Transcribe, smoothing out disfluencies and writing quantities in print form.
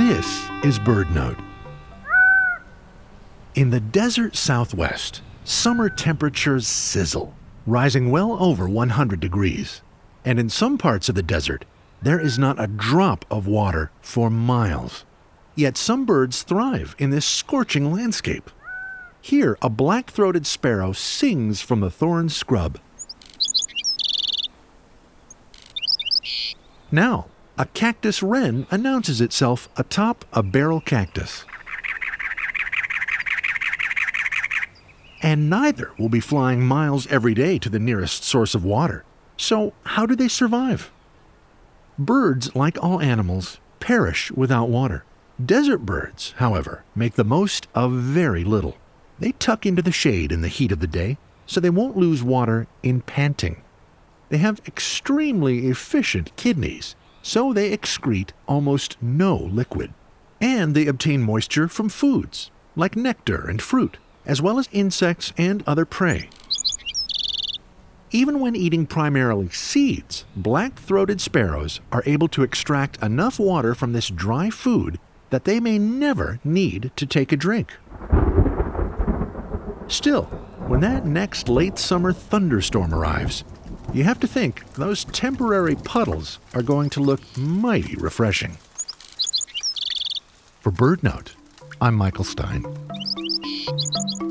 This is BirdNote. In the desert Southwest, summer temperatures sizzle, rising well over 100 degrees. And in some parts of the desert, there is not a drop of water for miles. Yet some birds thrive in this scorching landscape. Here, a black-throated sparrow sings from the thorn scrub. Now, a cactus wren announces itself atop a barrel cactus. And neither will be flying miles every day to the nearest source of water. So how do they survive? Birds, like all animals, perish without water. Desert birds, however, make the most of very little. They tuck into the shade in the heat of the day, so they won't lose water in panting. They have extremely efficient kidneys, so they excrete almost no liquid. And they obtain moisture from foods, like nectar and fruit, as well as insects and other prey. Even when eating primarily seeds, black-throated sparrows are able to extract enough water from this dry food that they may never need to take a drink. Still, when that next late summer thunderstorm arrives, you have to think those temporary puddles are going to look mighty refreshing. For BirdNote, I'm Michael Stein.